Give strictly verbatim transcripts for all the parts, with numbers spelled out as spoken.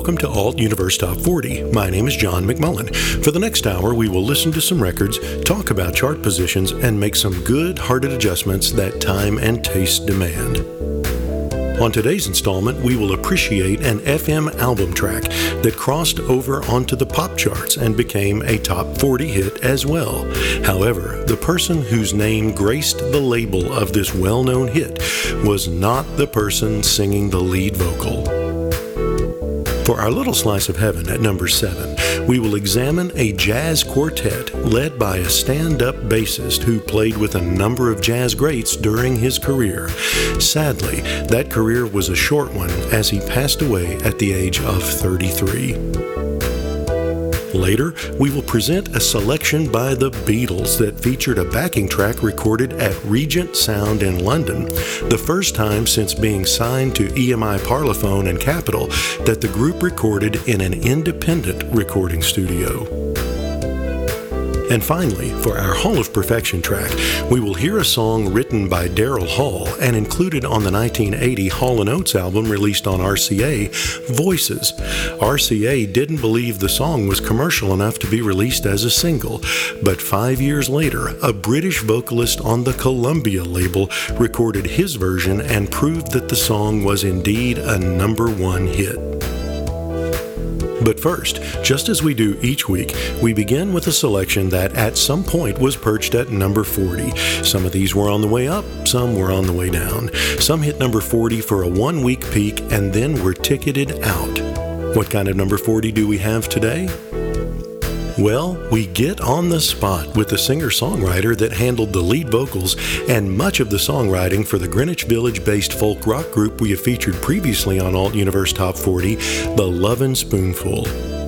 Welcome to Alt Universe Top forty. My name is John McMullen. For the next hour, we will listen to some records, talk about chart positions, and make some good-hearted adjustments that time and taste demand. On today's installment, we will appreciate an F M album track that crossed over onto the pop charts and became a top forty hit as well. However, the person whose name graced the label of this well-known hit was not the person singing the lead vocal. For our little slice of heaven at number seven, we will examine a jazz quartet led by a stand-up bassist who played with a number of jazz greats during his career. Sadly, that career was a short one as he passed away at the age of thirty-three. Later, we will present a selection by the Beatles that featured a backing track recorded at Regent Sound in London, the first time since being signed to E M I Parlophone and Capitol that the group recorded in an independent recording studio. And finally, for our Hall of Perfection track, we will hear a song written by Daryl Hall and included on the nineteen eighty Hall and Oates album released on R C A, Voices. R C A didn't believe the song was commercial enough to be released as a single, but five years later, a British vocalist on the Columbia label recorded his version and proved that the song was indeed a number one hit. But first, just as we do each week, we begin with a selection that at some point was perched at number forty. Some of these were on the way up, some were on the way down. Some hit number forty for a one-week peak and then were ticketed out. What kind of number forty do we have today? Well, we get on the spot with the singer-songwriter that handled the lead vocals and much of the songwriting for the Greenwich Village-based folk rock group we have featured previously on Alt Universe Top forty, The Lovin' Spoonful.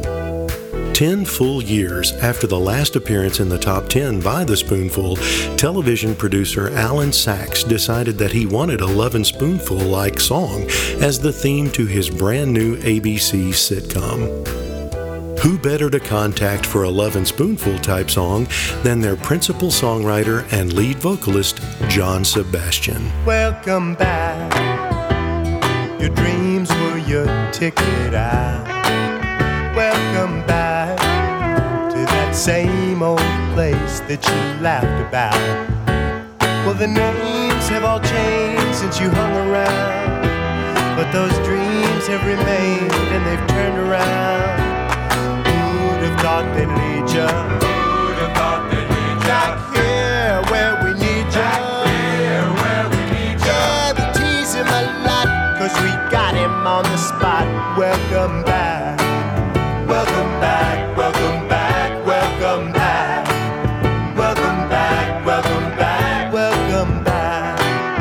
Ten full years after the last appearance in the top ten by The Spoonful, television producer Alan Sachs decided that he wanted a Lovin' Spoonful-like song as the theme to his brand new A B C sitcom. Who better to contact for a Lovin' Spoonful type song than their principal songwriter and lead vocalist, John Sebastian. Welcome back. Your dreams were your ticket out. Welcome back to that same old place that you laughed about. Well, the names have all changed since you hung around, but those dreams have remained and they've turned around. Thought they'd lead ya. Who'd have thought they'd lead ya? Back here where we need ya. Back here where we need ya. Yeah, we tease him a lot, cause we got him on the spot. Welcome back. Welcome back, welcome back, welcome back. Welcome back, welcome back, welcome back.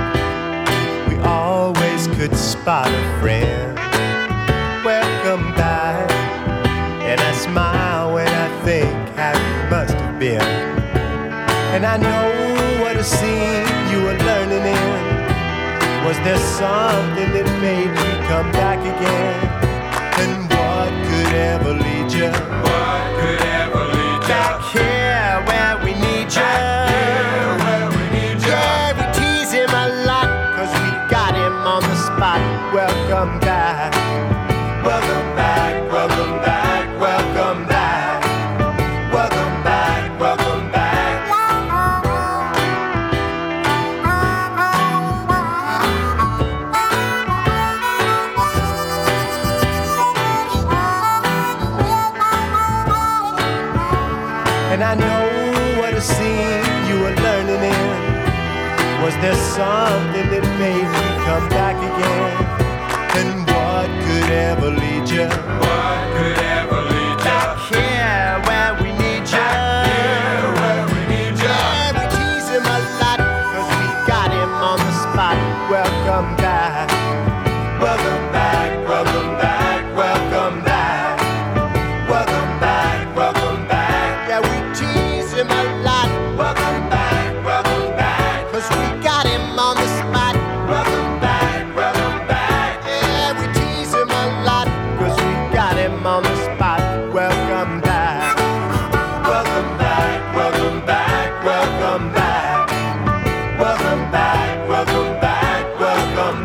We always could spot a friend. Welcome back. And I smile when I think how you must have been. And I know what a scene you were learning in. Was there something that made you come back again? And what could ever lead you? What could ever lead ya? Back here where we need you. Back here where we need ya. Yeah, we tease him a lot, cause we got him on the spot. Welcome back. Welcome back, welcome back. Welcome back, welcome back, welcome back. And I know what a scene you were learning in. Was there something that made you come back again? And what could ever lead you? What could ever lead ya? Back here where we need you. Back here where we need ya. Yeah, we tease him a lot, cause we got him on the spot. Welcome back. Welcome back, welcome back, welcome back. Welcome back, welcome back. Yeah, we tease him a lot. Welcome back, welcome back, cause we got him on the spot. Welcome back, welcome back. Yeah, we tease him a lot, cause we got him on the spot. Welcome back. Welcome back, welcome back, welcome back. Welcome back, welcome back, welcome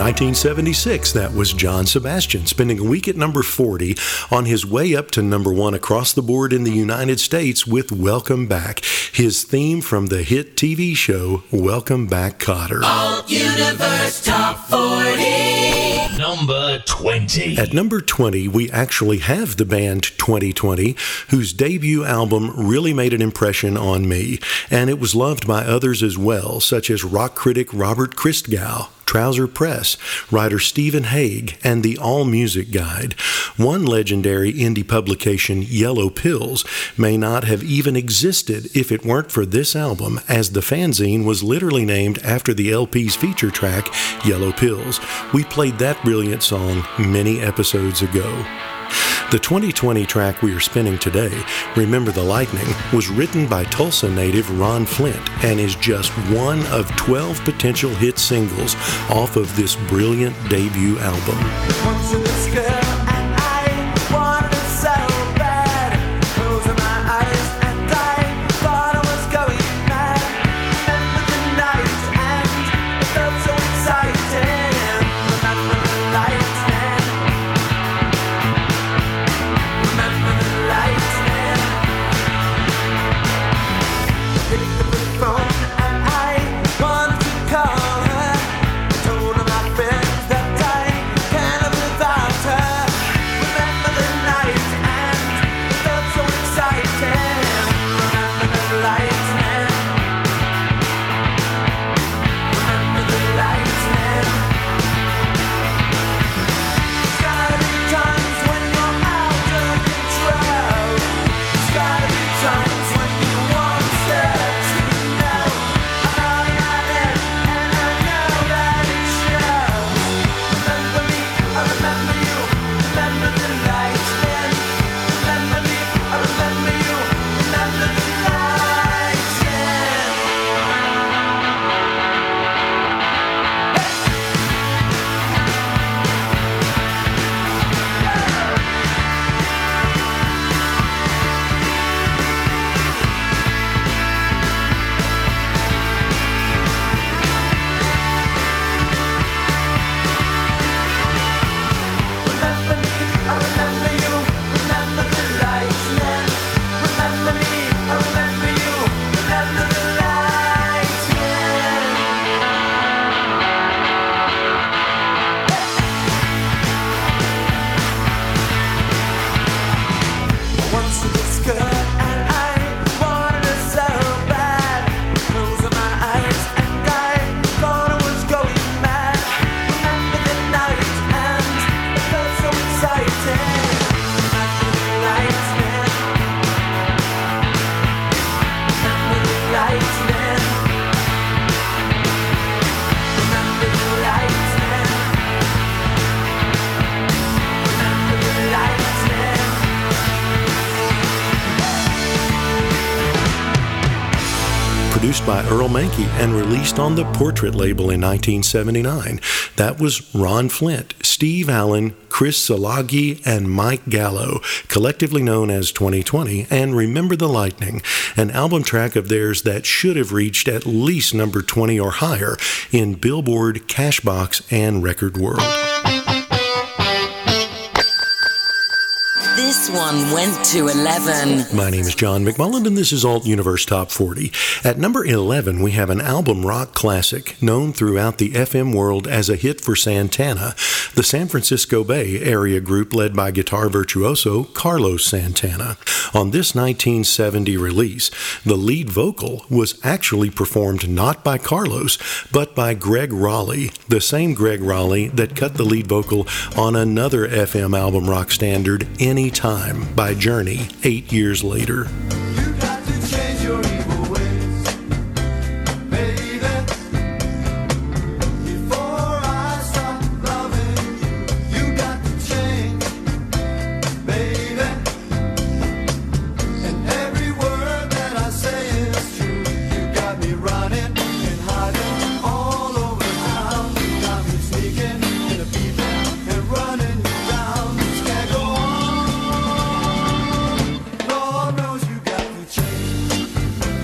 nineteen seventy-six, that was John Sebastian spending a week at number forty on his way up to number one across the board in the United States with Welcome Back, his theme from the hit T V show Welcome Back, Kotter. Alt Universe Top forty. Number twenty. At number twenty, we actually have the band twenty twenty, whose debut album really made an impression on me, and it was loved by others as well, such as rock critic Robert Christgau, Trouser Press, writer Stephen Hague, and the All Music Guide. One legendary indie publication, Yellow Pills, may not have even existed if it weren't for this album, as the fanzine was literally named after the L P's feature track, Yellow Pills. We played that brilliant song many episodes ago. The twenty twenty track we are spinning today, Remember the Lightning, was written by Tulsa native Ron Flint and is just one of twelve potential hit singles off of this brilliant debut album. Produced by Earl Mankey and released on the Portrait label in nineteen seventy-nine. That was Ron Flint, Steve Allen, Chris Szilagyi, and Mike Gallo, collectively known as twenty twenty, and Remember the Lightning, an album track of theirs that should have reached at least number twenty or higher in Billboard, Cashbox, and Record World. This one went to eleven. My name is John McMullen, and this is Alt Universe Top forty. At number eleven, we have an album rock classic known throughout the F M world as a hit for Santana, the San Francisco Bay Area group led by guitar virtuoso Carlos Santana. On this nineteen seventy release, the lead vocal was actually performed not by Carlos, but by Greg Raleigh, the same Greg Raleigh that cut the lead vocal on another F M album rock standard, Anytime, by Journey, eight years later. You got to change your evil ways, baby. Before I stop loving you, you got to change, baby. And every word that I say is true. You got me running and hiding all over town. You got me sneaking in a people and running you down. This can't go on. Lord knows you got to change.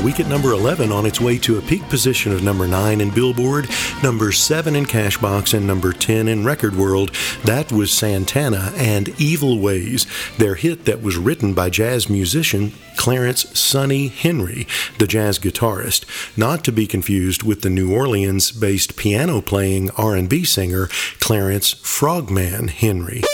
week at number eleven, on its way to a peak position of number nine in Billboard, number seven in Cashbox, and number ten in Record World. That was Santana and Evil Ways, their hit that was written by jazz musician Clarence Sonny Henry, the jazz guitarist, not to be confused with the New Orleans-based piano-playing R and B singer Clarence Frogman Henry.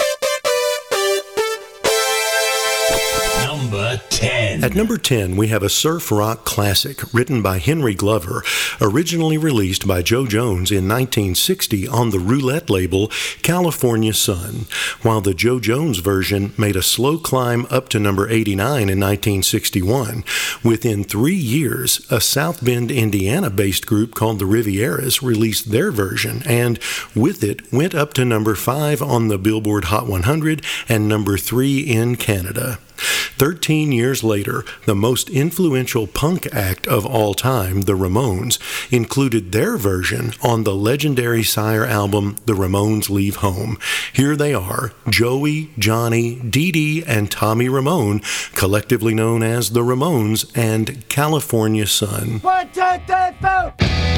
Number ten. At number ten, we have a surf rock classic written by Henry Glover, originally released by Joe Jones in nineteen sixty on the Roulette label California Sun, while the Joe Jones version made a slow climb up to number eighty-nine in nineteen sixty-one. Within three years, a South Bend, Indiana-based group called the Rivieras released their version, and with it went up to number five on the Billboard Hot one hundred and number three in Canada. Thirteen years later, the most influential punk act of all time, the Ramones, included their version on the legendary Sire album, The Ramones Leave Home. Here they are, Joey, Johnny, Dee Dee, and Tommy Ramone, collectively known as the Ramones, and California Sun. One, two, three, four.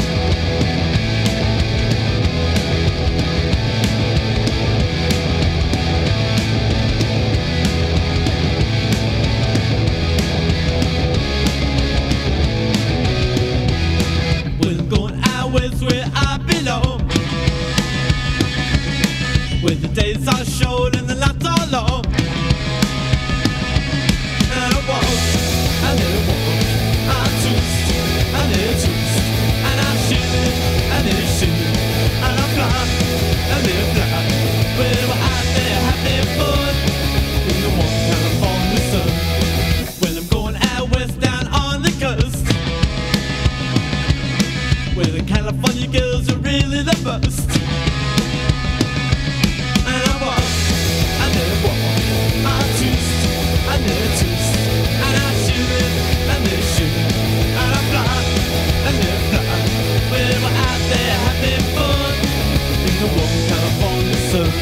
Where I belong, where the days are short and the nights are long, and I walk, I never walk, I twist, I never twist, and I shoot, I never shoot, and I fly, I never fly, when we're out there having fun, in the warm California sun, when I'm going out west down on the coast, where the California girls are really the best. And I walk, I never walk, I twist, I never twist, and I shoot, I never shoot, and I fly, I never fly. When we're out there having fun, in the warm California sun.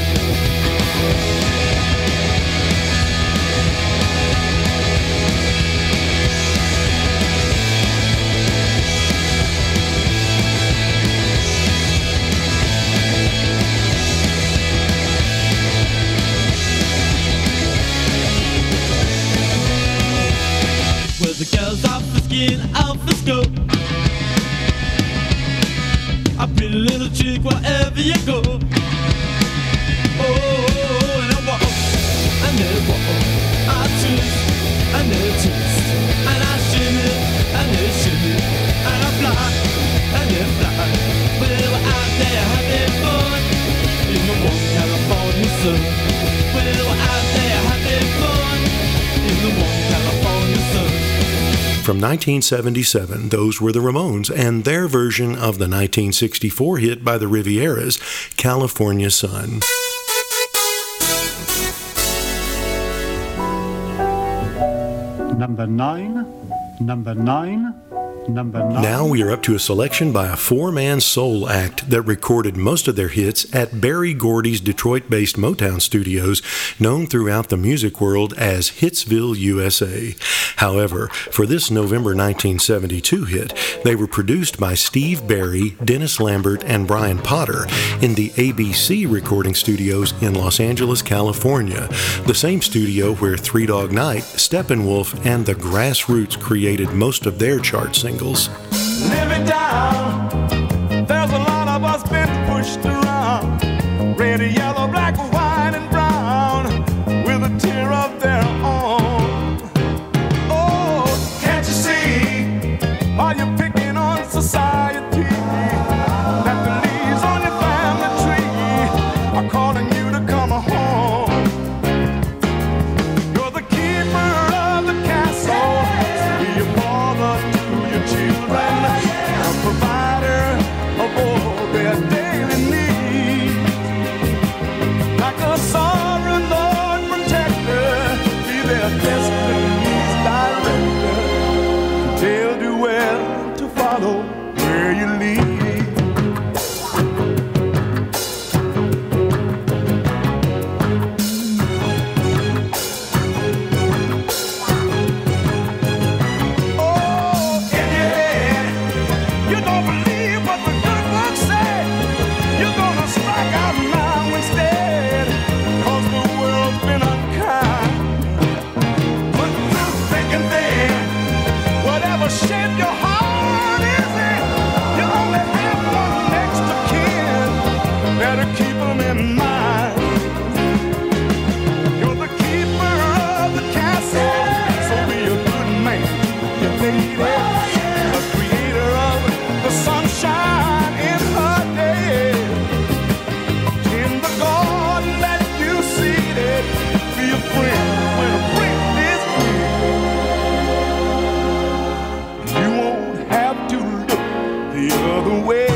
The girls off the skin, off the scope. A pretty little chick wherever you go. Oh, and I walk, I never walk, I twist, I never twist, and I shimmy, I never shimmy, and I fly, I never fly. When we're out there having fun, in the warm California sun. When we're out there having fun, in the warm California sun. From nineteen seventy-seven, those were the Ramones and their version of the nineteen sixty-four hit by the Rivieras, California Sun. Number nine, number nine, number nine. Now we are up to a selection by a four-man soul act that recorded most of their hits at Berry Gordy's Detroit-based Motown studios, known throughout the music world as Hitsville, U S A. However, for this November nineteen seventy-two hit, they were produced by Steve Berry, Dennis Lambert, and Brian Potter in the A B C recording studios in Los Angeles, California, the same studio where Three Dog Night, Steppenwolf, and the Grassroots created most of their chart singles. Living down, there's a lot of us been pushed around. Red, yellow, black, white, and brown, with a tear of their own. Oh, can't you see? Are you picking on society? That the leaves on your family tree are calling you to come home. You're the keeper of the castle. Be a father to your children, a provider of all their daily needs. Like a sovereign Lord protector, be their destiny's director. Tell you where to follow, where you lead. Oh, don't believe what the good book said, you're gonna strike out now instead, 'cause the world's been unkind. But through thick and thin, whatever shape your heart is in, you only have one next of kin. Better keep them in mind. You're the keeper of the castle, so be a good man. You need it. The creator of the sunshine in her day. In the garden that you seeded, be a friend when a friend is near. You won't have to look the other way.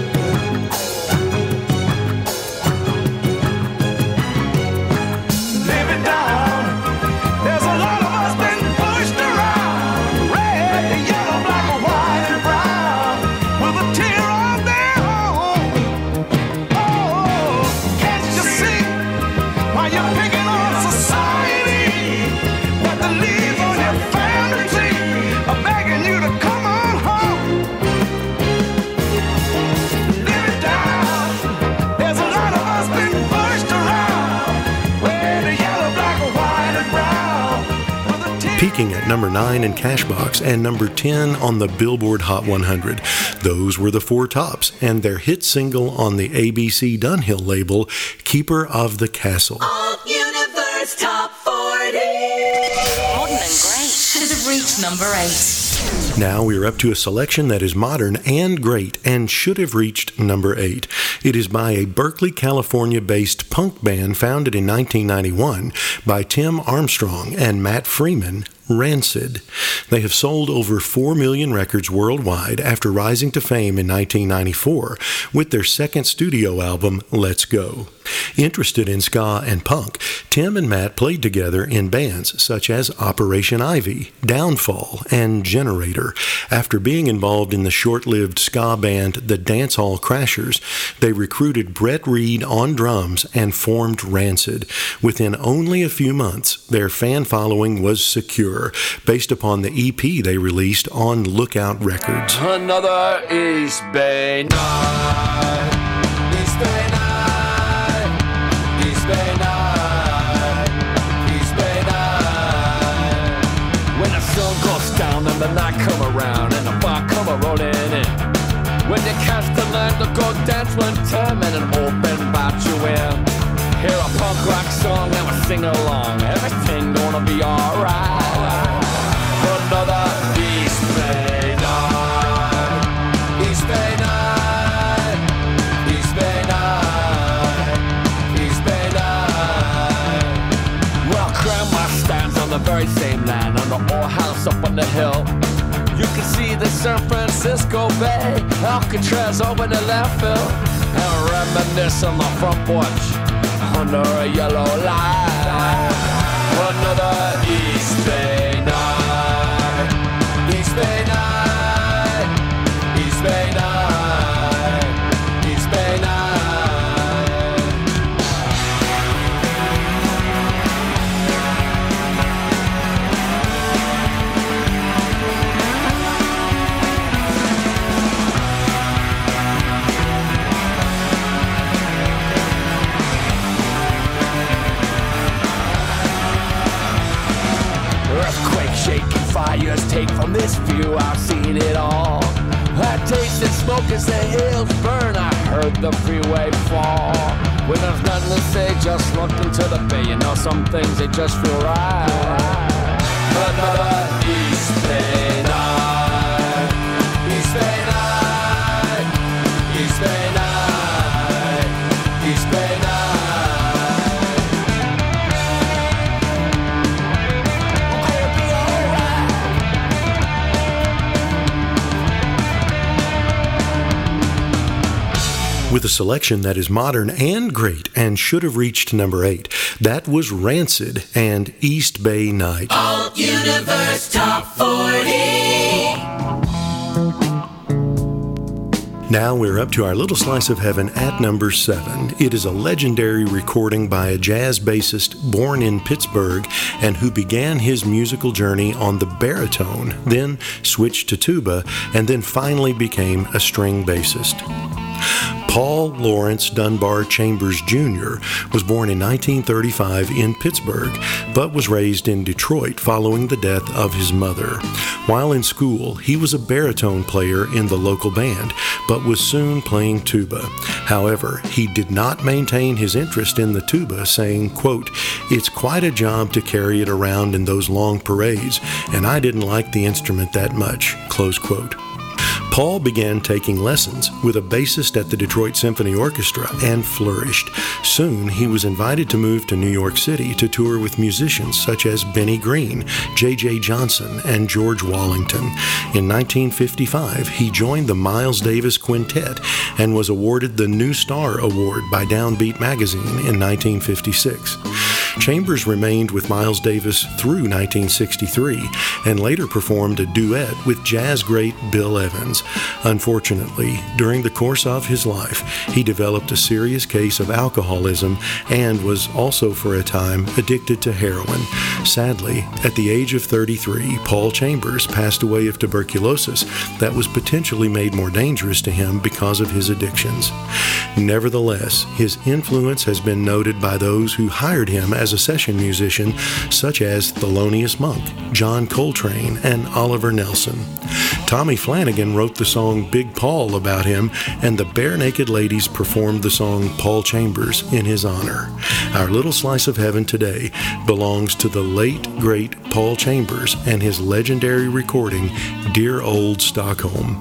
Live it down. There's a lot of us been pushed around. Red, yellow, black, white, and brown. With a tear of their own. Oh, can't you see why you're picking on society? That the leaves on your family tree are begging you to come on home. Live it down. There's a lot of us been pushed around. Red, yellow, black, white, and brown. With a tear. Peaking at number nine in Cashbox and number ten on the Billboard Hot one hundred. Those were the Four Tops and their hit single on the A B C Dunhill label, Keeper of the Castle. Alt Universe Top forty. Modern and great should have reached number eight. Now we're up to a selection that is modern and great and should have reached number eight. It is by a Berkeley, California-based punk band founded in nineteen ninety-one by Tim Armstrong and Matt Freeman, Rancid. They have sold over four million records worldwide after rising to fame in nineteen ninety-four with their second studio album, Let's Go. Interested in ska and punk, Tim and Matt played together in bands such as Operation Ivy, Downfall, and Generator. After being involved in the short-lived ska band The Dancehall Crashers, they recruited Brett Reed on drums and formed Rancid. Within only a few months, their fan following was secure, based upon the E P they released on Lookout Records. Another East Bay night. East Bay night. East Bay night. East Bay night. When the sun goes down and the night come around and the bar come a rolling in. When you catch the line to go dance one time and an open bar you in. Hear a punk rock song and we sing along. Everything gonna be alright. Another East Bay night. East Bay night. East Bay night. East Bay night. Well, Grandma stands on the very same land on the old house up on the hill. You can see the San Francisco Bay, Alcatraz over the landfill, and reminisce on the front porch under a yellow light. Another East Bay night. East Bay night. East Bay night. East Bay night. Earthquake, shaking fires take from this view. I've seen it all. I tasted smoke as the hills burn. I heard the freeway fall. When there's nothing to say, just look into the bay. You know some things they just feel right. Another East Bay night. East Bay night. East Bay night. East Bay night. With a selection that is modern and great and should have reached number eight. That was Rancid and East Bay Night. Alt Universe Top forty. Now we're up to our little slice of heaven at number seven. It is a legendary recording by a jazz bassist born in Pittsburgh and who began his musical journey on the baritone, then switched to tuba, and then finally became a string bassist. Paul Lawrence Dunbar Chambers Junior was born in nineteen thirty-five in Pittsburgh, but was raised in Detroit following the death of his mother. While in school, he was a baritone player in the local band, but was soon playing tuba. However, he did not maintain his interest in the tuba, saying, quote, "It's quite a job to carry it around in those long parades, and I didn't like the instrument that much," close quote. Paul began taking lessons with a bassist at the Detroit Symphony Orchestra and flourished. Soon, he was invited to move to New York City to tour with musicians such as Benny Green, J J Johnson, and George Wallington. In nineteen fifty-five, he joined the Miles Davis Quintet and was awarded the New Star Award by Downbeat magazine in nineteen fifty-six. Chambers remained with Miles Davis through nineteen sixty-three and later performed a duet with jazz great Bill Evans. Unfortunately, during the course of his life, he developed a serious case of alcoholism and was also for a time addicted to heroin. Sadly, at the age of thirty-three, Paul Chambers passed away of tuberculosis that was potentially made more dangerous to him because of his addictions. Nevertheless, his influence has been noted by those who hired him as a session musician, such as Thelonious Monk, John Coltrane, and Oliver Nelson. Tommy Flanagan wrote the song Big Paul about him, and the Bare Naked Ladies performed the song Paul Chambers in his honor. Our little slice of heaven today belongs to the late, great Paul Chambers and his legendary recording, Dear Old Stockholm.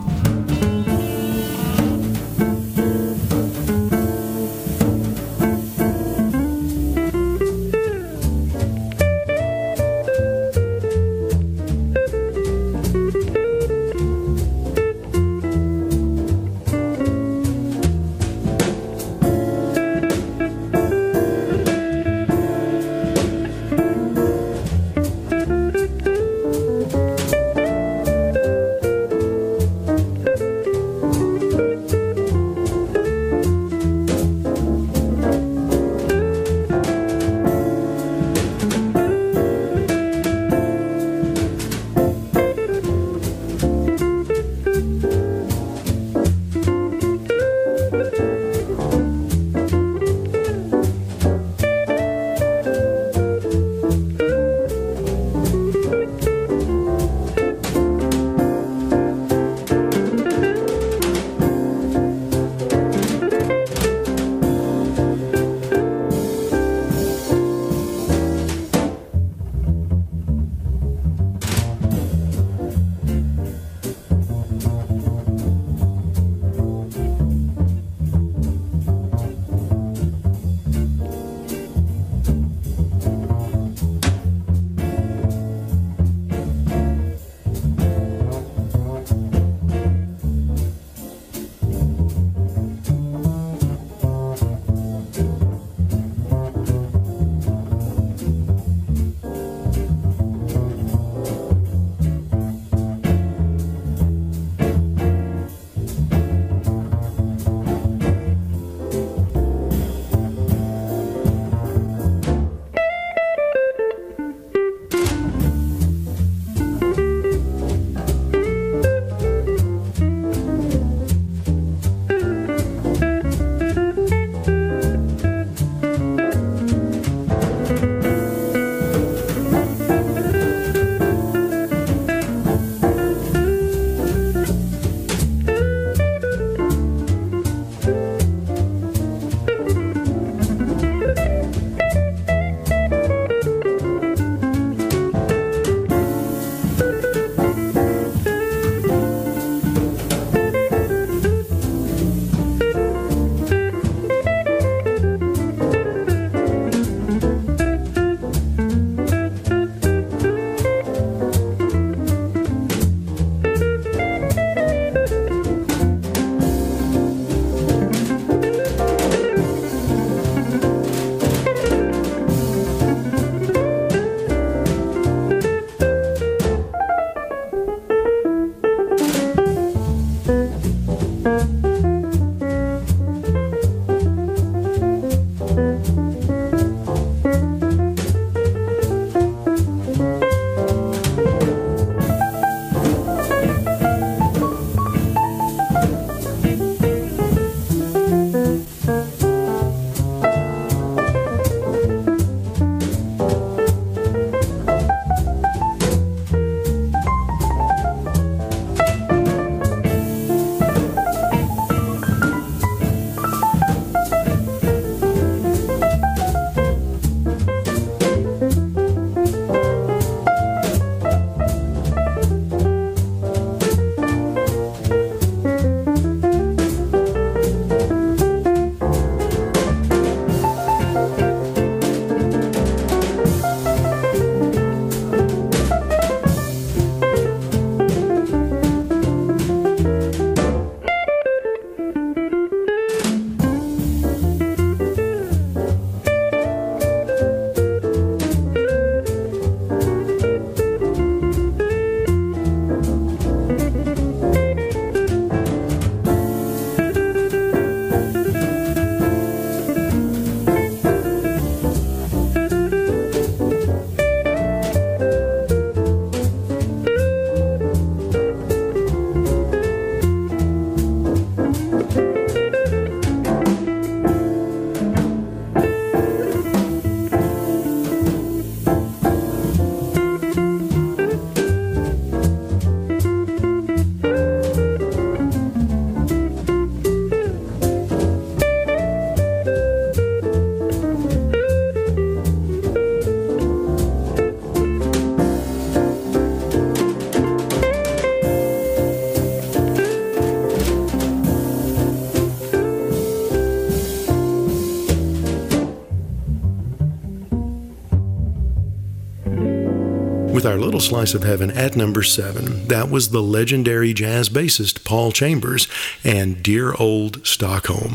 with our little slice of heaven at number seven. That was the legendary jazz bassist Paul Chambers and Dear Old Stockholm.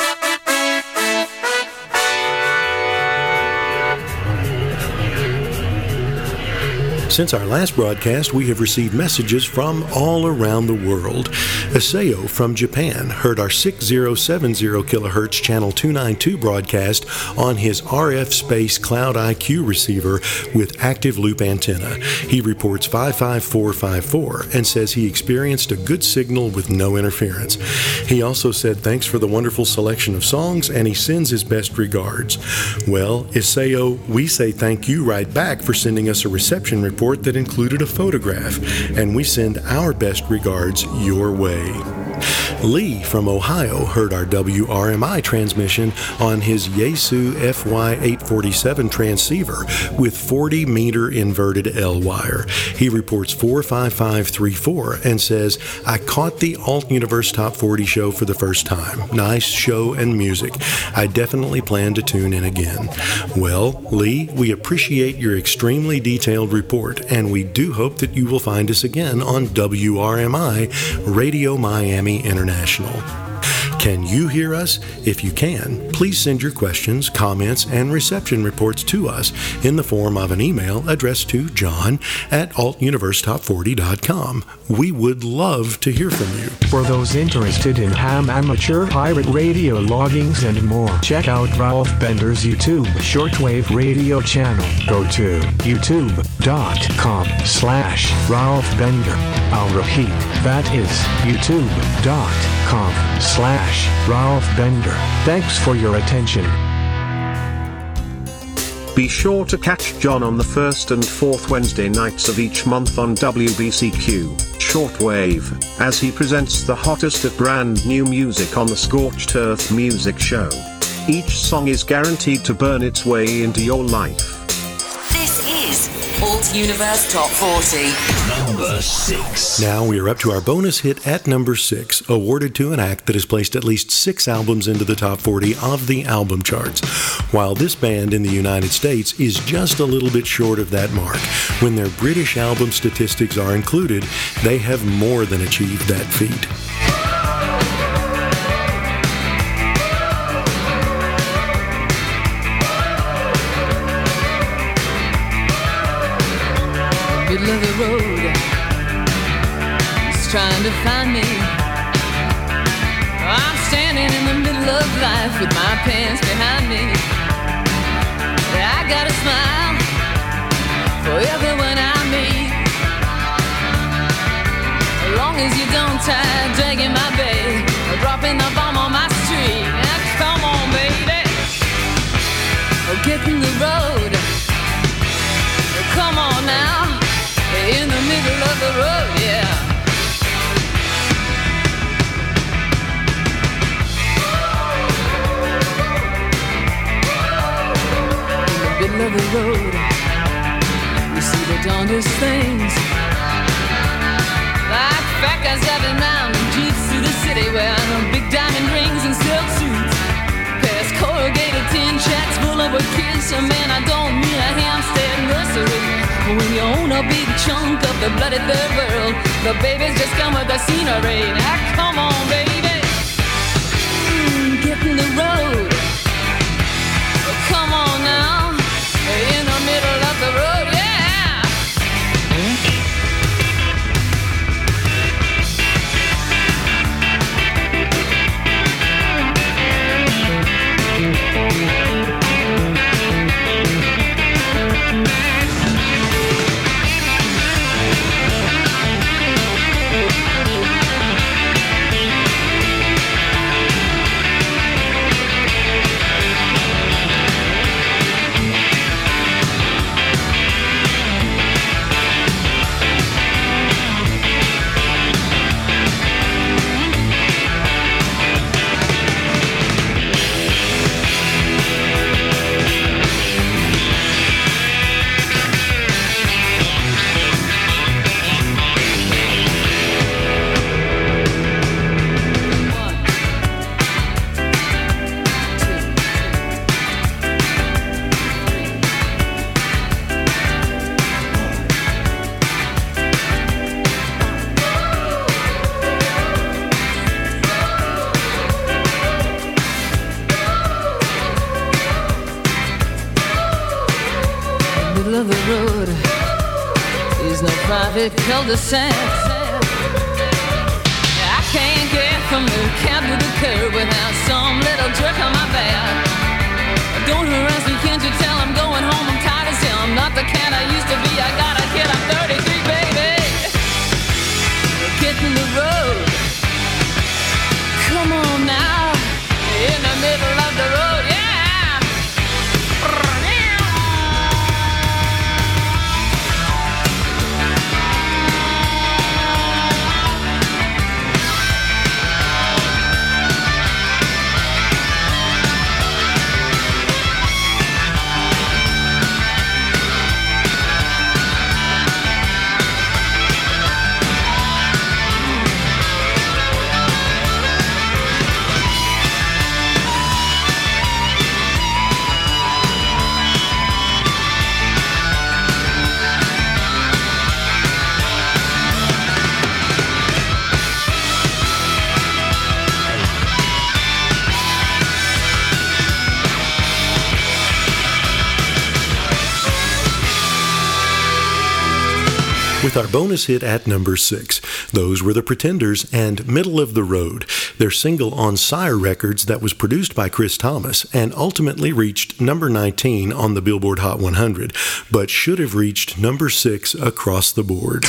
Since our last broadcast, we have received messages from all around the world. Iseo from Japan heard our six thousand seventy kilohertz channel two ninety-two broadcast on his R F Space Cloud I Q receiver with active loop antenna. He reports five five four five four and says he experienced a good signal with no interference. He also said thanks for the wonderful selection of songs and he sends his best regards. Well, Iseo, we say thank you right back for sending us a reception report that included a photograph, and we send our best regards your way. Lee from Ohio heard our W R M I transmission on his Yaesu F Y eight forty-seven transceiver with forty meter inverted L wire. He reports four five five three four and says, I caught the Alt Universe Top forty show for the first time. Nice show and music. I definitely plan to tune in again. Well, Lee, we appreciate your extremely detailed report, and we do hope that you will find us again on W R M I, Radio Miami International. Can you hear us? If you can, please send your questions, comments, and reception reports to us in the form of an email addressed to john at alt universe top forty dot com. We would love to hear from you. For those interested in ham amateur pirate radio loggings and more, check out Ralph Bender's YouTube shortwave radio channel. Go to youtube.com slash Ralph Bender. I'll repeat, that is youtube.com slash Ralph Bender. Thanks for your attention. Be sure to catch John on the first and fourth Wednesday nights of each month on W B C Q Shortwave, as he presents the hottest of brand new music on the Scorched Earth Music Show. Each song is guaranteed to burn its way into your life. This is Alt Universe Top forty. Number six. Now we are up to our bonus hit at number six, awarded to an act that has placed at least six albums into the top forty of the album charts. While this band in the United States is just a little bit short of that mark, when their British album statistics are included, they have more than achieved that feat. Middle of the road, he's trying to find me. I'm standing in the middle of life with my pants behind me. I got a smile for everyone I meet, as long as you don't try dragging my bag or dropping the bomb on my street. Now, come on, baby, oh, get in the road. Oh, come on now. In the middle of the road, yeah. In the middle of the road, you see the darndest things, like fat guys driving round in jeeps through the city wearing big diamond rings and silk suits, past corrugated tin shacks full of kids. So man, I don't mean a Hampstead nursery. When you own a big chunk of the bloody third world, the babies just come with the scenery. Now come on, baby, mm, get in the road. Oh, come on now, in the middle of the road, yeah. of the road. There's no private cul-de-sac. I can't get from the cab to the curb without some little jerk on my back. Don't harass me, can't you tell I'm going home? I'm tired as hell, I'm not the cat I used to be. I got a kid, I'm thirty-three, baby. Get in the road. Come on now, in the middle of the road, yeah. With our bonus hit at number six, those were the Pretenders and Middle of the Road, their single on Sire Records that was produced by Chris Thomas and ultimately reached number nineteen on the Billboard Hot one hundred, but should have reached number six across the board.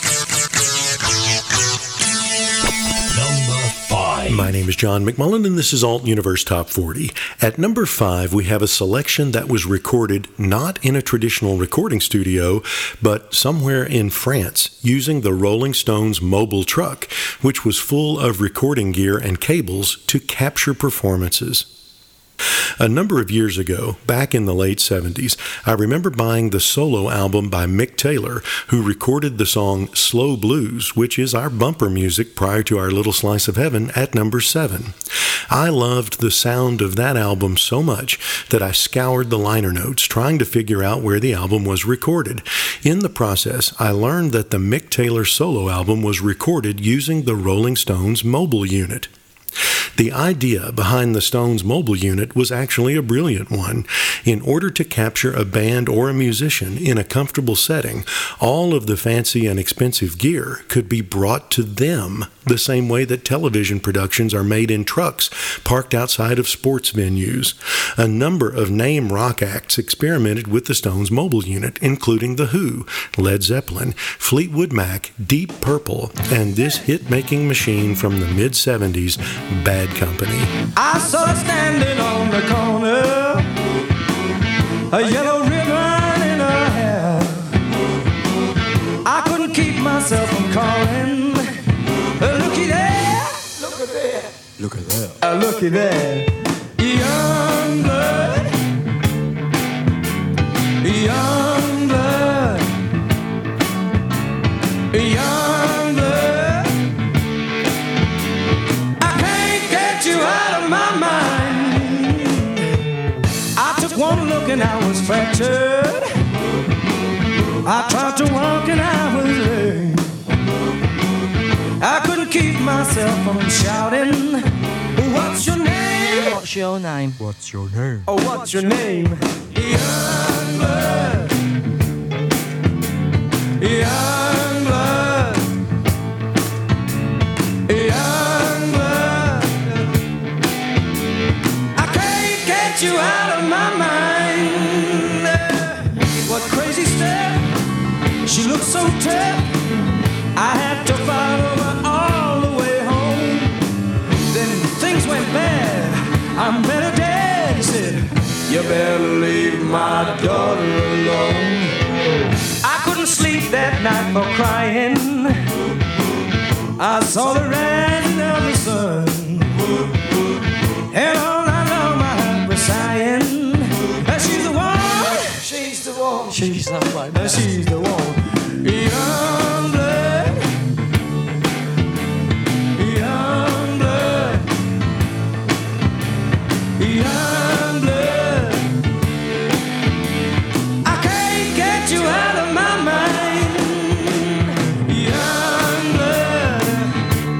My name is John McMullen, and this is Alt Universe Top forty. At number five, we have a selection that was recorded not in a traditional recording studio, but somewhere in France, using the Rolling Stones mobile truck, which was full of recording gear and cables to capture performances. A number of years ago, back in the late seventies, I remember buying the solo album by Mick Taylor, who recorded the song Slow Blues, which is our bumper music prior to our Little Slice of Heaven at number seven. I loved the sound of that album so much that I scoured the liner notes trying to figure out where the album was recorded. In the process, I learned that the Mick Taylor solo album was recorded using the Rolling Stones mobile unit. The idea behind the Stones mobile unit was actually a brilliant one. In order to capture a band or a musician in a comfortable setting, all of the fancy and expensive gear could be brought to them, the same way that television productions are made in trucks parked outside of sports venues. A number of name rock acts experimented with the Stones mobile unit, including The Who, Led Zeppelin, Fleetwood Mac, Deep Purple, and this hit-making machine from the mid-seventies, Bad Company. I saw her standing on the corner, a yellow ribbon in her hair. I couldn't keep myself from calling. Uh, looky there, look at there, look at there, uh, looky there. Young blood, young blood, young blood. I can't get you out of my mind. I took one look and I was fractured. I tried to walk and I was late. I couldn't keep myself from shouting. What's your name? What's your name? What's your name? Oh, what's your name? Young blood, young blood, young blood. I can't get you out of my mind. What crazy stuff? She looks so tough. I had to follow her all the way home. Then things went bad. I met her dad. He said, you better leave my daughter alone. I couldn't sleep that night for crying. I saw the rising of the sun, and all night long my heart was sighing. And she's the one. She's the one. She's that right. And she's the one. Young blood, young blood, young blood. I can't get you out of my mind. Young blood,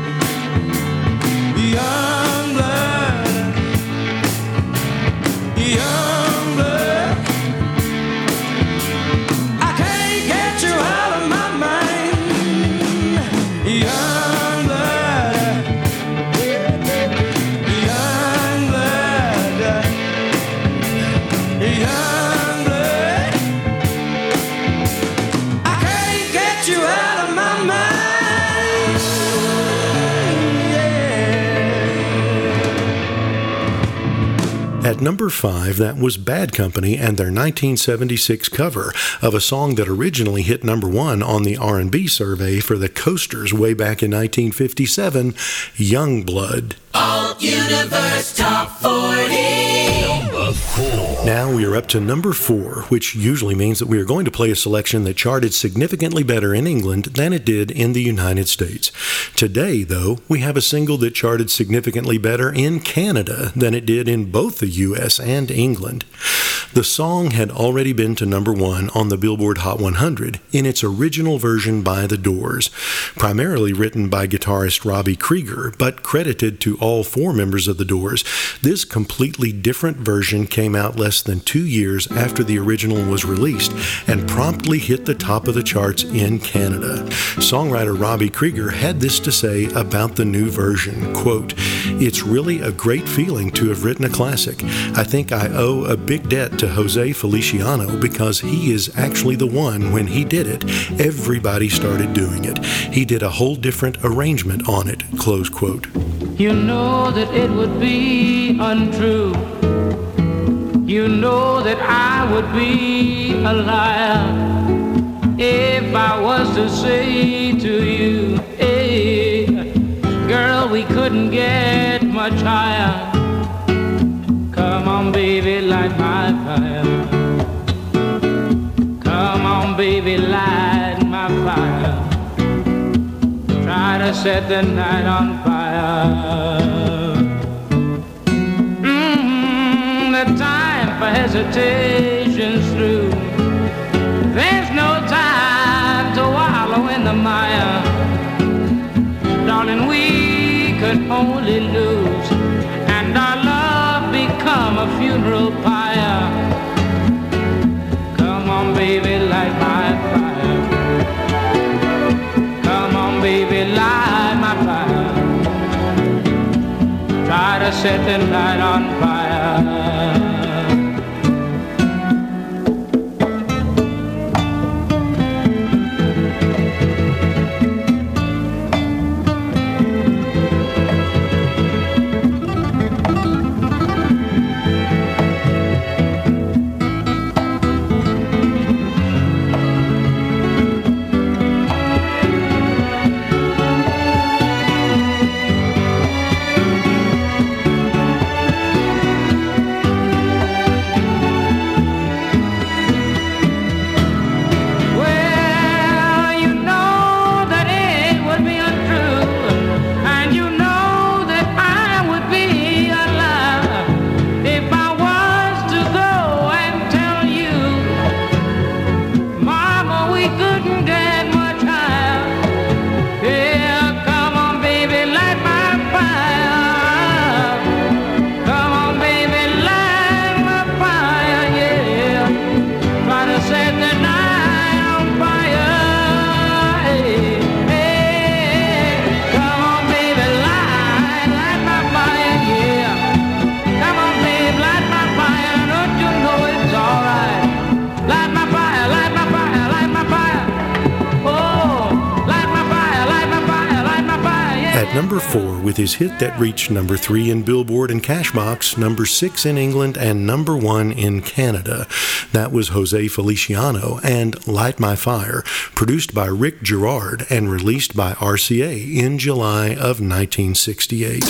young blood, young blood. At number five, that was Bad Company and their nineteen seventy-six cover of a song that originally hit number one on the R and B survey for the Coasters way back in nineteen fifty-seven, Youngblood. Alt Universe Top forty. Number four. Now we are up to number four, which usually means that we are going to play a selection that charted significantly better in England than it did in the United States. Today, though, we have a single that charted significantly better in Canada than it did in both the U S and England. The song had already been to number one on the Billboard Hot one hundred in its original version by The Doors, primarily written by guitarist Robbie Krieger, but credited to all four members of The Doors. This completely different version came out less than two years after the original was released and promptly hit the top of the charts in Canada. Songwriter Robbie Krieger had this to say about the new version, quote, "It's really a great feeling to have written a classic. I think I owe a big debt to Jose Feliciano because he is actually the one. When he did it, everybody started doing it. He did a whole different arrangement on it," close quote. You know that it would be untrue. You know that I would be a liar if I was to say to you, hey, girl, we couldn't get much higher. Come on, baby, light my fire. Come on, baby, light my fire. Try to set the night on fire. Mm-hmm, the time for hesitation's through. There's no time to wallow in the mire. Darling, we could only lose, and our love become a funeral pyre. Come on, baby, light my fire. Come on, baby, light my fire. Try to set the night on fire. Number four, with his hit that reached number three in Billboard and Cashbox, number six in England, and number one in Canada. That was Jose Feliciano and Light My Fire, produced by Rick Gerard and released by R C A in July of nineteen sixty-eight.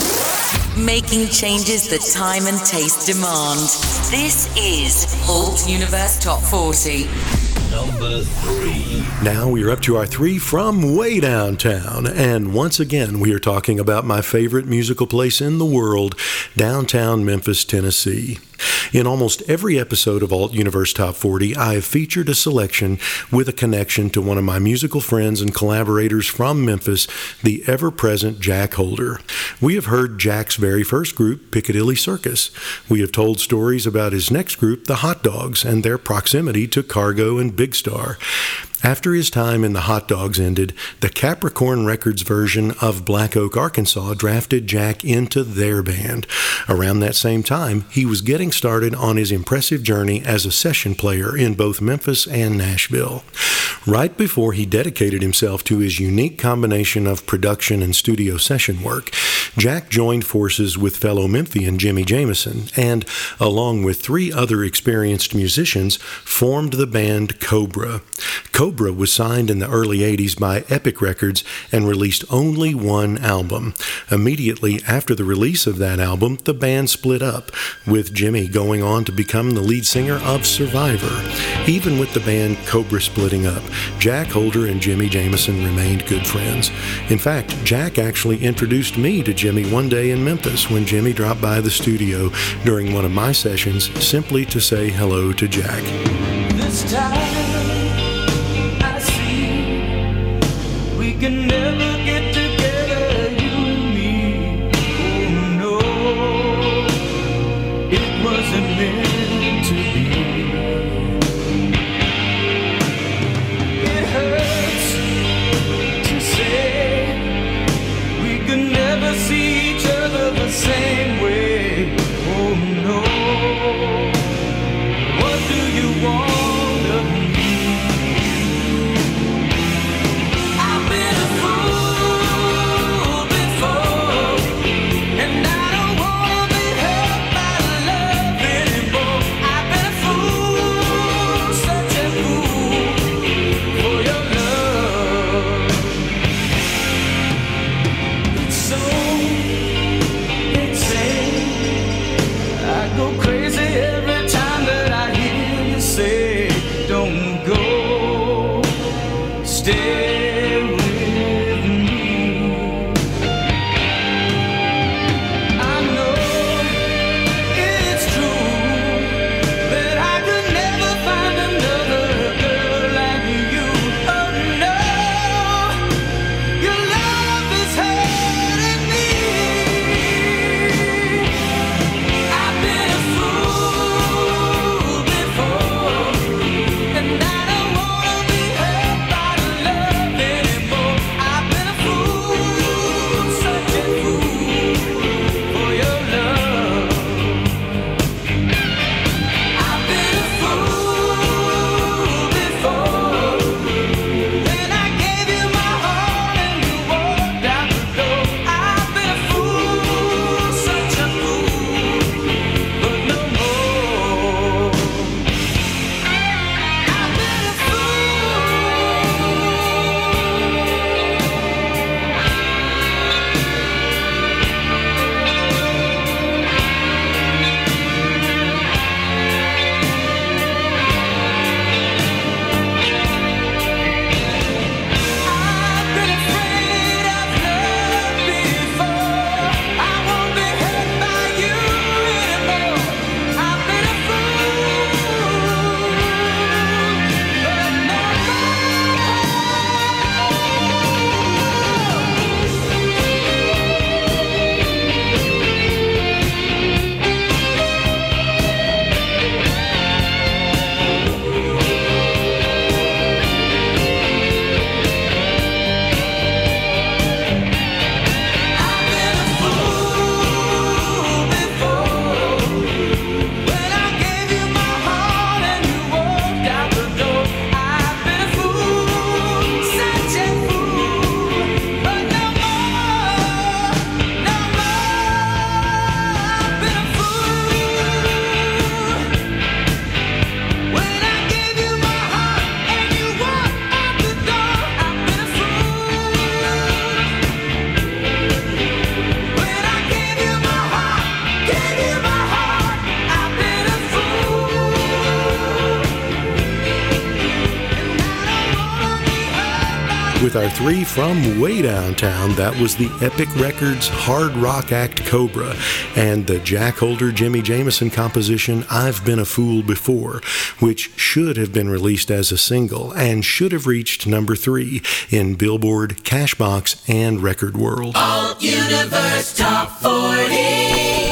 Making changes that time and taste demand. This is Alt Universe Top forty. Number three. Now we are up to our three from way downtown, and once again we are talking about my favorite musical place in the world, downtown Memphis, Tennessee. In almost every episode of Alt Universe Top forty, I have featured a selection with a connection to one of my musical friends and collaborators from Memphis, the ever-present Jack Holder. We have heard Jack's very first group, Piccadilly Circus. We have told stories about his next group, the Hot Dogs, and their proximity to Cargo and Big Star. After his time in the Hot Dogs ended, the Capricorn Records version of Black Oak, Arkansas drafted Jack into their band. Around that same time, he was getting started on his impressive journey as a session player in both Memphis and Nashville. Right before he dedicated himself to his unique combination of production and studio session work, Jack joined forces with fellow Memphian Jimmy Jamison and, along with three other experienced musicians, formed the band Cobra. Cobra was signed in the early eighties by Epic Records and released only one album. Immediately after the release of that album, the band split up, with Jimmy going on to become the lead singer of Survivor. Even with the band Cobra splitting up, Jack Holder and Jimmy Jamison remained good friends. In fact, Jack actually introduced me to Jimmy one day in Memphis when Jimmy dropped by the studio during one of my sessions simply to say hello to Jack. This time I see we can never get together, you and me. Oh no, it wasn't meant to be. It hurts to say we can never see each other the same way. Oh no, what do you want of me? I've been a fool before, and I don't wanna be hurt by love anymore. I've been a fool, such a fool for your love. It's so insane. I go crazy every time that I hear you say, don't go, stay with me. I know it's true that I could never find another girl like you. Oh no, your love is hurting me. I've been a fool before, and I don't wanna be hurt by love anymore. I've been a fool, such a fool for your love. I've been a fool before, when I gave you my heart and you walked out the door. I've been a fool, such a fool, but no more. I've been a I've been afraid of love before. I won't be hurt by you anymore. I've been a fool, but no I've been a fool before, when I gave you my heart and you walked out the door. I've been a fool, such a fool, but no more, no more. I've been a fool, when I gave you my heart and you walked out the door. I've been a fool, when I gave you my heart, gave you my heart. I've been a fool, and I don't wanna be hurt by With our three from way downtown, that was the Epic Records hard rock act Cobra and the Jack Holder Jimmy Jamison composition I've Been a Fool Before, which should have been released as a single and should have reached number three in Billboard, Cashbox, and Record World. Alt Universe Top forty. Number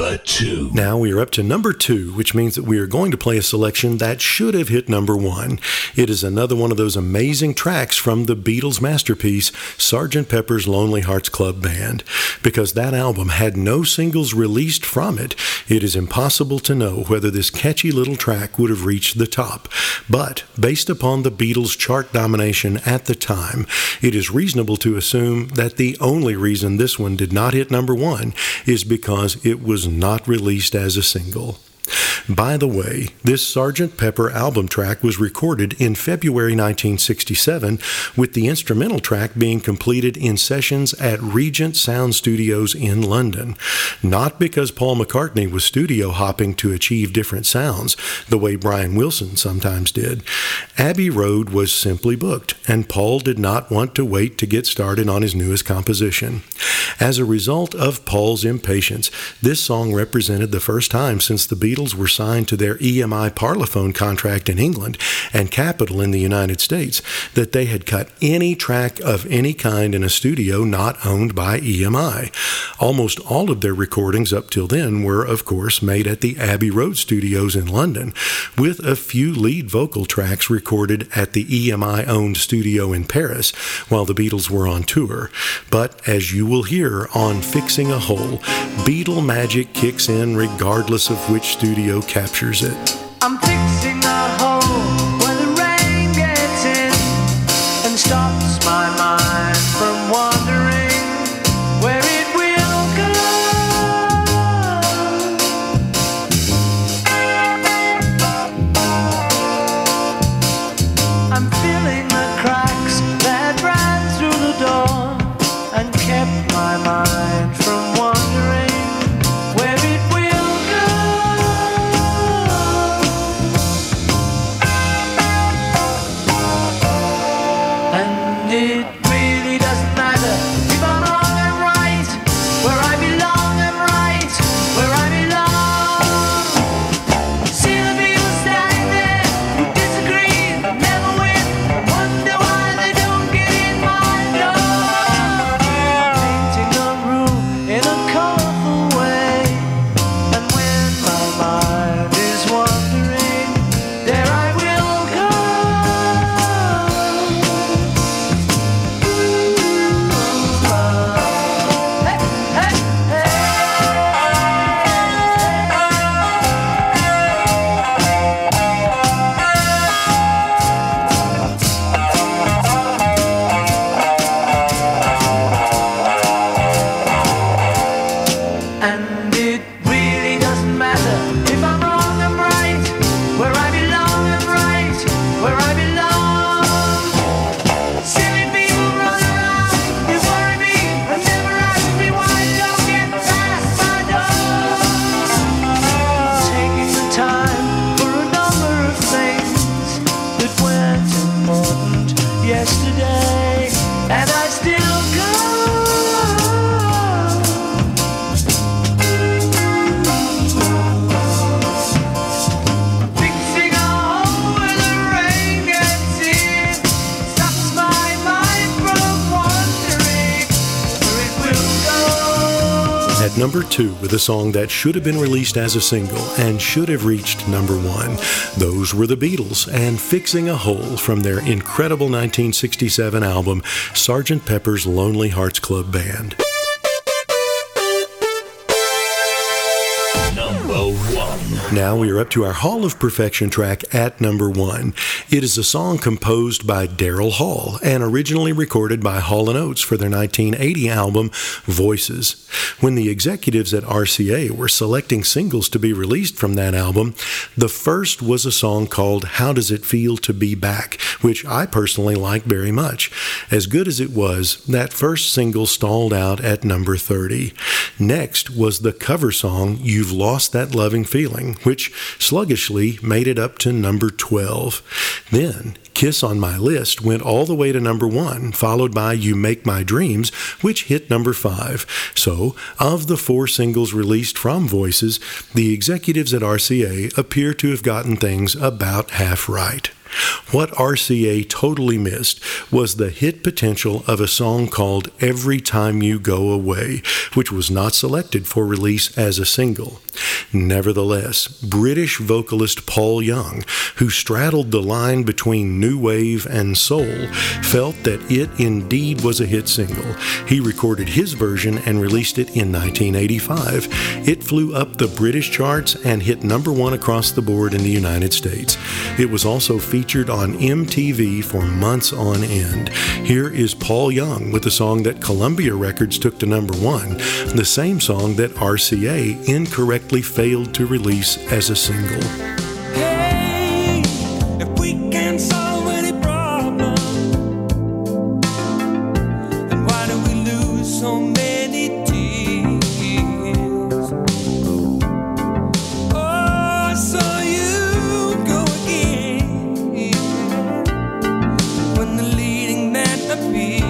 Number two. Now we are up to number two, which means that we are going to play a selection that should have hit number one. It is another one of those amazing tracks from the Beatles' masterpiece, Sergeant Pepper's Lonely Hearts Club Band. Because that album had no singles released from it, it is impossible to know whether this catchy little track would have reached the top. But based upon the Beatles' chart domination at the time, it is reasonable to assume that the only reason this one did not hit number one is because it was not released as a single. By the way, this Sergeant Pepper album track was recorded in February nineteen sixty-seven, with the instrumental track being completed in sessions at Regent Sound Studios in London. Not because Paul McCartney was studio hopping to achieve different sounds, the way Brian Wilson sometimes did. Abbey Road was simply booked, and Paul did not want to wait to get started on his newest composition. As a result of Paul's impatience, this song represented the first time since the Beatles were signed to their E M I Parlophone contract in England and Capitol in the United States that they had cut any track of any kind in a studio not owned by E M I. Almost all of their recordings up till then were, of course, made at the Abbey Road Studios in London, with a few lead vocal tracks recorded at the E M I-owned studio in Paris while the Beatles were on tour. But as you will hear on Fixing a Hole, Beatle magic kicks in regardless of which studio captures it. I'm fixing a hole where the rain gets in and stops my mind from wandering where it will go. I'm filling the cracks that ran through the door and kept my mind from wandering where it will go. And it really doesn't matter if I'm wrong, I'm right. Where I belong, I'm right. Where I belong. See the people standing there who disagree, never win. Wonder why they don't get in my door. Painting a room in a colorful way, and when my mind is wandering, there I will go. And it really doesn't matter if I'm wrong, I'm right. Where I belong, I'm right. Where I belong. Silly people run around, they worry me and never ask me why I don't get past my door. Taking the time for a number of things that weren't important yesterday, and I still go. Fixing a hole where the rain gets in, stops my mind from wandering where it will go. At number two, with a song that should have been released as a single and should have reached number one, those were the Beatles and Fixing a Hole from their incredible nineteen sixty-seven album, Sergeant Pepper's Lonely Hearts Club Band. Number one. Now we are up to our Hall of Perfection track at number one. It is a song composed by Daryl Hall and originally recorded by Hall and Oates for their nineteen eighty album, Voices. When the executives at R C A were selecting singles to be released from that album, the first was a song called How Does It Feel to Be Back, which I personally like very much. As good as it was, that first single stalled out at number thirty. Next was the cover song You've Lost That Loving Feeling, which sluggishly made it up to number twelve. Then Kiss on My List went all the way to number one, followed by You Make My Dreams, which hit number five. So, of the four singles released from Voices, the executives at R C A appear to have gotten things about half right. What R C A totally missed was the hit potential of a song called Every Time You Go Away, which was not selected for release as a single. Nevertheless, British vocalist Paul Young, who straddled the line between new wave and soul, felt that it indeed was a hit single. He recorded his version and released it in nineteen eighty-five. It flew up the British charts and hit number one across the board in the United States. It was also featured on M T V for months on end. Here is Paul Young with the song that Columbia Records took to number one, the same song that R C A incorrectly failed to release as a single. Hey, if we can't solve any problem, then why do we lose so many tears? Oh, so you go again when the leading man appears.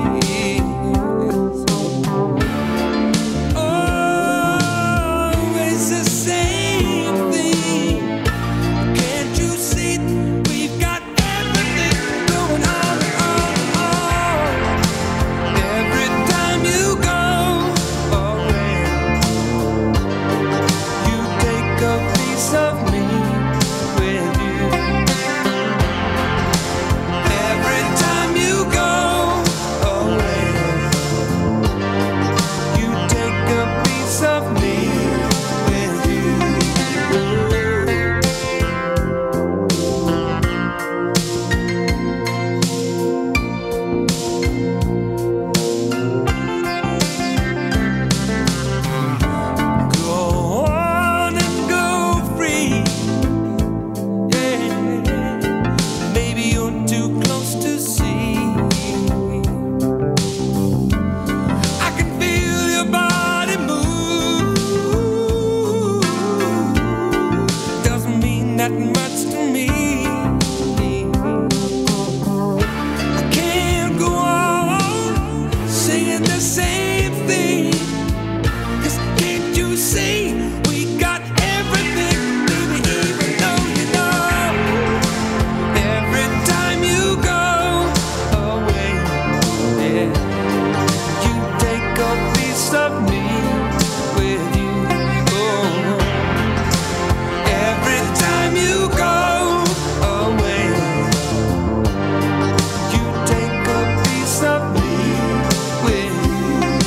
Always the same thing. Can't you see we've got everything going on, on, on? Every time you go away, you take a piece of me with you. Every time you go away, you take a piece of me with you. Go on and go free. Yeah, maybe you're too close to see. I can feel your body move. Doesn't mean that much to me. I can't go on saying the same thing. 'Cause can't you see we got everything, baby, even though you know every time you go away, yeah, you take a piece of me with you. Oh, every time you go away, you take a piece of me with you.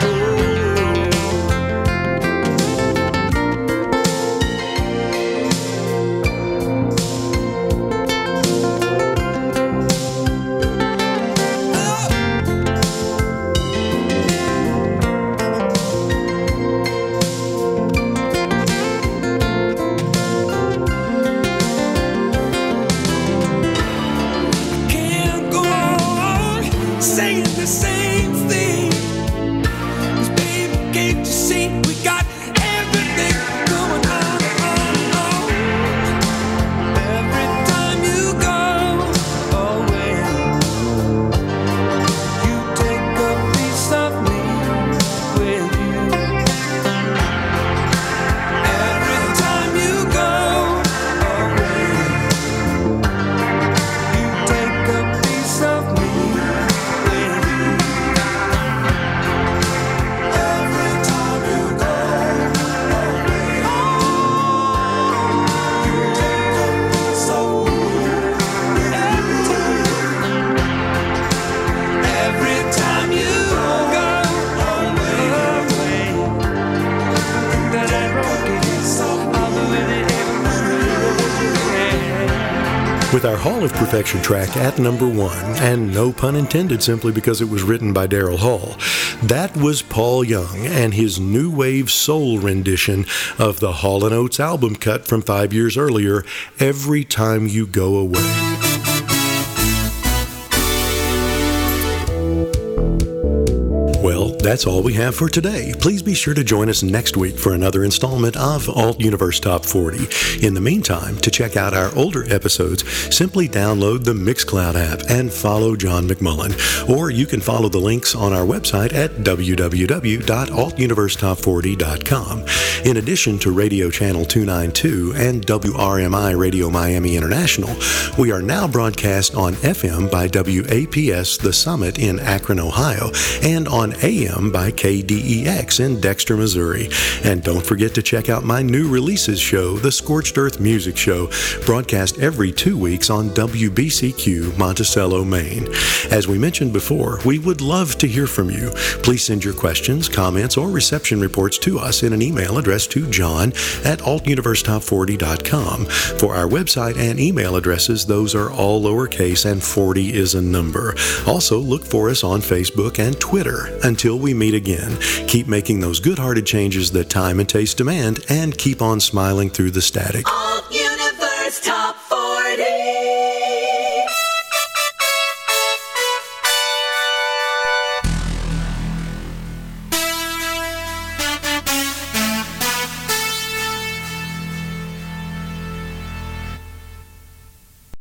Can't go on saying the same thing. 'Cause baby, can't you see we got everything going on, on, on? Every time you go away, you take a piece of me with you. Every time you go away, you take a piece of me with you. Every time you go away, you take a piece of me. Every time you go away, that I broke it, I'll do it every. With our Hall of Perfection track at number one, and no pun intended simply because it was written by Daryl Hall, that was Paul Young and his new wave soul rendition of the Hall and Oates album cut from five years earlier, Every Time You Go Away. Well, That's all we have for today. Please be sure to join us next week for another installment of Alt Universe Top forty. In the meantime, to check out our older episodes, simply download the Mixcloud app and follow John McMullen. Or you can follow the links on our website at w w w dot alt universe top forty dot com. In addition to Radio Channel two ninety-two and W R M I Radio Miami International, we are now broadcast on F M by W A P S The Summit in Akron, Ohio, and on A M by K D E X in Dexter, Missouri. And don't forget to check out my new releases show, The Scorched Earth Music Show, broadcast every two weeks on W B C Q, Monticello, Maine. As we mentioned before, we would love to hear from you. Please send your questions, comments, or reception reports to us in an email address to john at alt universe top forty dot com. For our website and email addresses, those are all lowercase and forty is a number. Also, look for us on Facebook and Twitter. Until we meet again, keep making those good-hearted changes that time and taste demand, and keep on smiling through the static. Alt Universe Top